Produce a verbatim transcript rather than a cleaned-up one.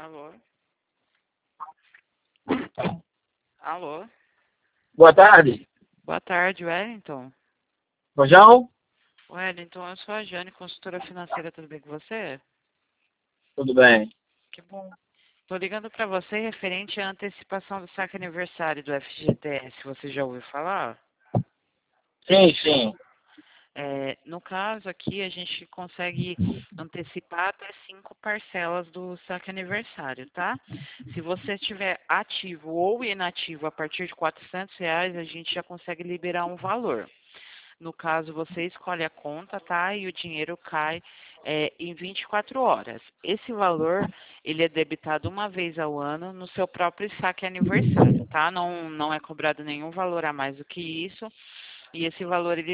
Alô? Alô? Boa tarde. Boa tarde, Wellington. Rojão? Wellington, eu sou a Jane, consultora financeira, tudo bem com você? Tudo bem. Que bom. Tô ligando para você referente à antecipação do saque aniversário do F G T S. Você já ouviu falar? Sim, sim. É, no caso aqui, a gente consegue antecipar até cinco parcelas do saque aniversário, tá? Se você estiver ativo ou inativo a partir de quatrocentos reais, a gente já consegue liberar um valor. No caso, você escolhe a conta, tá? E o dinheiro cai é, em vinte e quatro horas. Esse valor, ele é debitado uma vez ao ano no seu próprio saque aniversário, tá? Não, não é cobrado nenhum valor a mais do que isso. E esse valor, ele